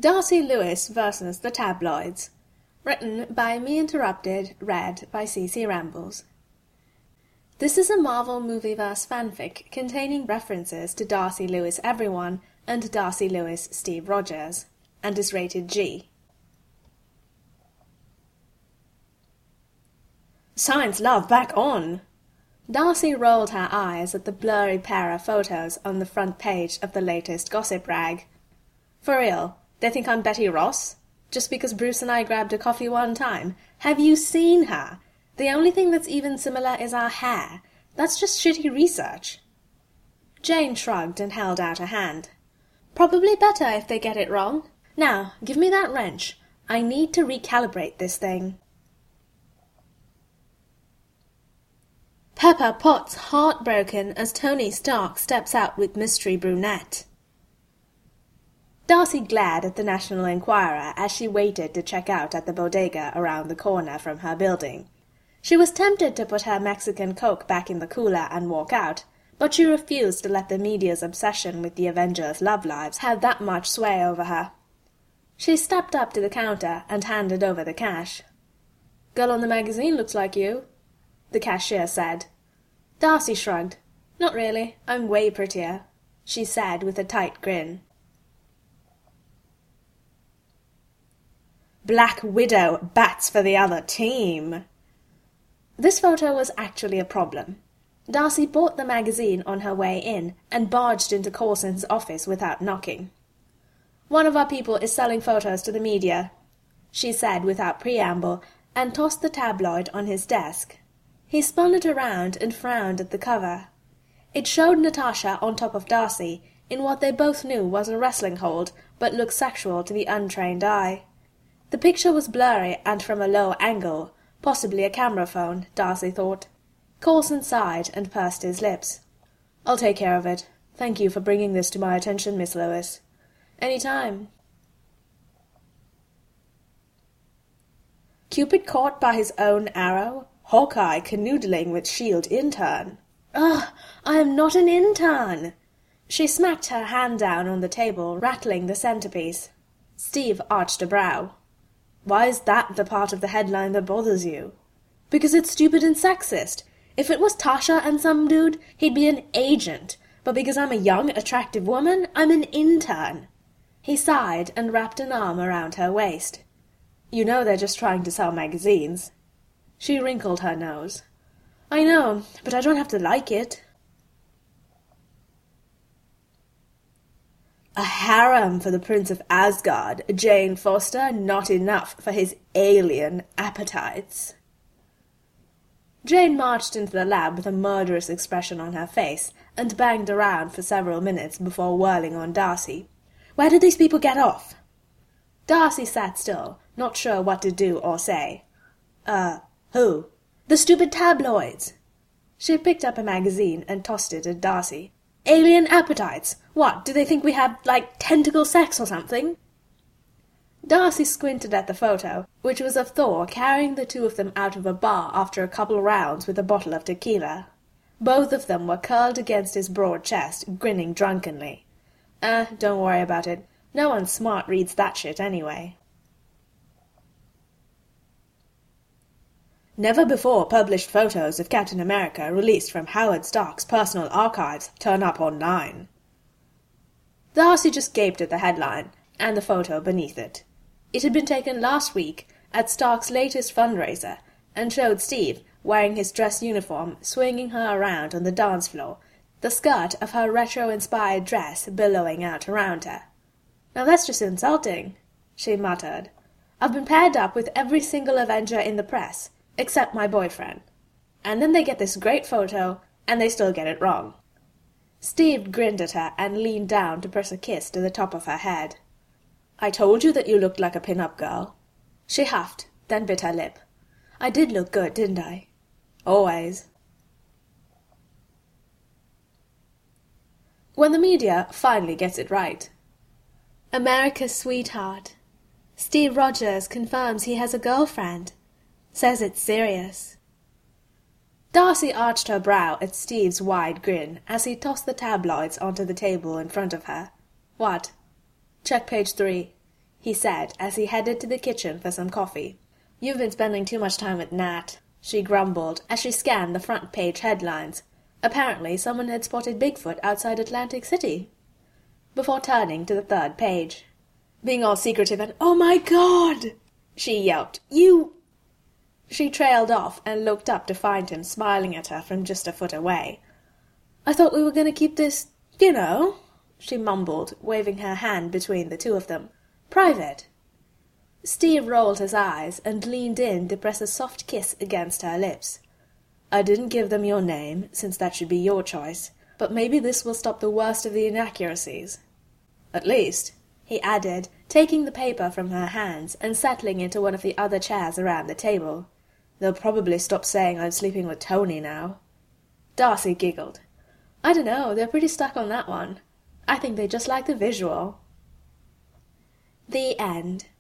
Darcy Lewis versus the Tabloids. Written by Me Interrupted, read by CC Rambles. This is a Marvel Movieverse fanfic containing references to Darcy Lewis Everyone and Darcy Lewis Steve Rogers, and is rated G. Science love back on! Darcy rolled her eyes at the blurry pair of photos on the front page of the latest gossip rag. For real, they think I'm Betty Ross? Just because Bruce and I grabbed a coffee one time? Have you seen her? The only thing that's even similar is our hair. That's just shitty research. Jane shrugged and held out a hand. Probably better if they get it wrong. Now, give me that wrench. I need to recalibrate this thing. Pepper Potts heartbroken as Tony Stark steps out with mystery brunette. Darcy glared at the National Enquirer as she waited to check out at the bodega around the corner from her building. She was tempted to put her Mexican Coke back in the cooler and walk out, but she refused to let the media's obsession with the Avengers' love lives have that much sway over her. She stepped up to the counter and handed over the cash. "Girl on the magazine looks like you," the cashier said. Darcy shrugged. "Not really. I'm way prettier," she said with a tight grin. Black Widow bats for the other team. This photo was actually a problem. Darcy bought the magazine on her way in and barged into Coulson's office without knocking. "One of our people is selling photos to the media," she said without preamble, and tossed the tabloid on his desk. He spun it around and frowned at the cover. It showed Natasha on top of Darcy, in what they both knew was a wrestling hold, but looked sexual to the untrained eye. The picture was blurry and from a low angle, possibly a camera phone, Darcy thought. Coulson sighed and pursed his lips. "I'll take care of it. Thank you for bringing this to my attention, Miss Lewis. Any time." Cupid caught by his own arrow? Hawkeye canoodling with S.H.I.E.L.D. intern. "Ugh, I am not an intern!" She smacked her hand down on the table, rattling the centerpiece. Steve arched a brow. "Why is that the part of the headline that bothers you?" "Because it's stupid and sexist. If it was Tasha and some dude, he'd be an agent. But because I'm a young, attractive woman, I'm an intern." He sighed and wrapped an arm around her waist. "You know they're just trying to sell magazines." She wrinkled her nose. "I know, but I don't have to like it." A harem for the Prince of Asgard, Jane Foster, not enough for his alien appetites. Jane marched into the lab with a murderous expression on her face, and banged around for several minutes before whirling on Darcy. "Where did these people get off?" Darcy sat still, not sure what to do or say. Who?" "The stupid tabloids." She picked up a magazine and tossed it at Darcy. "Alien appetites! What, do they think we have, tentacle sex or something?" Darcy squinted at the photo, which was of Thor carrying the two of them out of a bar after a couple rounds with a bottle of tequila. Both of them were curled against his broad chest, grinning drunkenly. Don't worry about it. No one smart reads that shit anyway. Never before published photos of Captain America released from Howard Stark's personal archives turn up on 9. Darcy just gaped at the headline, and the photo beneath it. It had been taken last week at Stark's latest fundraiser, and showed Steve, wearing his dress uniform, swinging her around on the dance floor, the skirt of her retro-inspired dress billowing out around her. "Now that's just insulting," she muttered. "I've been paired up with every single Avenger in the press, except my boyfriend. And then they get this great photo, and they still get it wrong." Steve grinned at her and leaned down to press a kiss to the top of her head. "I told you that you looked like a pin-up girl." She huffed, then bit her lip. "I did look good, didn't I?" "Always." When the media finally gets it right. America's sweetheart. Steve Rogers confirms he has a girlfriend. Says it's serious. Darcy arched her brow at Steve's wide grin as he tossed the tabloids onto the table in front of her. "What?" "Check page 3. he said as he headed to the kitchen for some coffee. "You've been spending too much time with Nat," she grumbled as she scanned the front-page headlines. Apparently someone had spotted Bigfoot outside Atlantic City. Before turning to the third page. "Being all secretive and— Oh my God!" she yelped. "You—" She trailed off and looked up to find him smiling at her from just a foot away. "I thought we were going to keep this, you know," she mumbled, waving her hand between the two of them. "Private." Steve rolled his eyes and leaned in to press a soft kiss against her lips. "I didn't give them your name, since that should be your choice, but maybe this will stop the worst of the inaccuracies. At least," he added, taking the paper from her hands and settling into one of the other chairs around the table, "they'll probably stop saying I'm sleeping with Tony now." Darcy giggled. "I don't know, they're pretty stuck on that one. I think they just like the visual." The end.